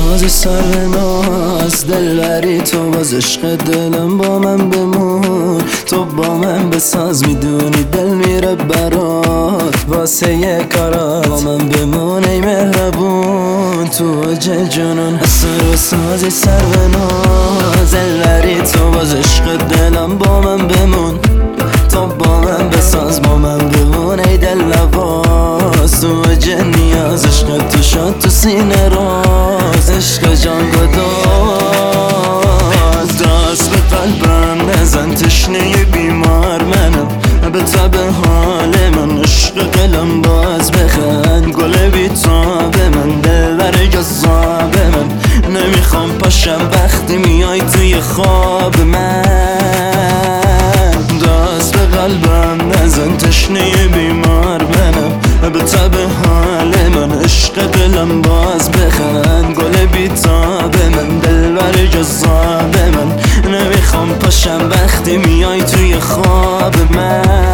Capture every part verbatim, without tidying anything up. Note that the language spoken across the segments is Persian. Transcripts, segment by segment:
ساز سر ناز دلبری تو باز عشق دلم با من بمون، تو با من بساز میدونی دل میره برات واسه یه کارات، با من بمون ای مهربون تو جل جنون. اصر و سازی سر ناز دلبری تو باز عشق دلم با من بمون، تو با من بساز با من بمون ای دل نواز تو جل نیاز. عشق تو شد تو سینه راز، عشق جان گداز دست به قلبم نزن تشنه بیمار منم، به تب حال من عشق قلم باز بخند گل بیتاب من دلبر جذاب من. نمیخوام پاشم وقتی میای توی خواب من، دست به قلبم نزن تشنه بیمار منم، به تب حال من عشق دلم باز بخند گل بیتاب من دلبر جذاب من. نمیخوام پاشم وقتی میای توی خواب من.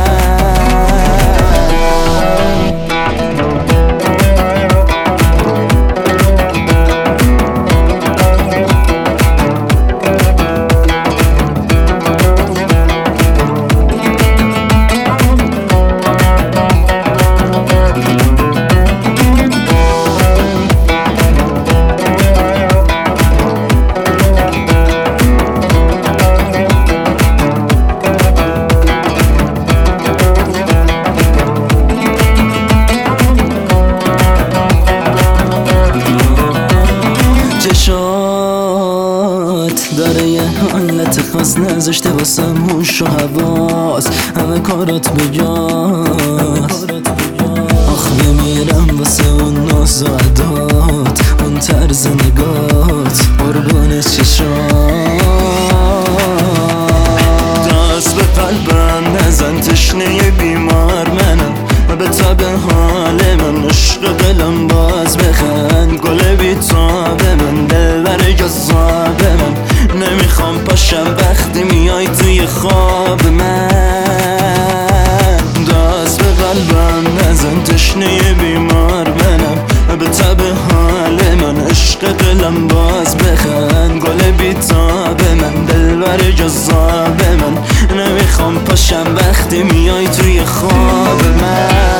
داره یه حالت خاص نذاشته واسم هوش و حواس، همه کارات بجاست. آخ بمیرم واسه اون ناز و عدات، اون طرز نگات قربون چشات. دست به قلبم نزن تشنه بیمار منم، به تب حال من عشق دلم باز بخند گل بیتاب من دلبر جذاب من. نمیخوام پاشم وقتی میای توی خواب من، دست به قلبم نزن تشنه بیمار منم، به تب حال من عشق دلم باز بخند گل بیتاب من دلبر جذاب من. نمیخوام پاشم وقتی میای توی خواب من.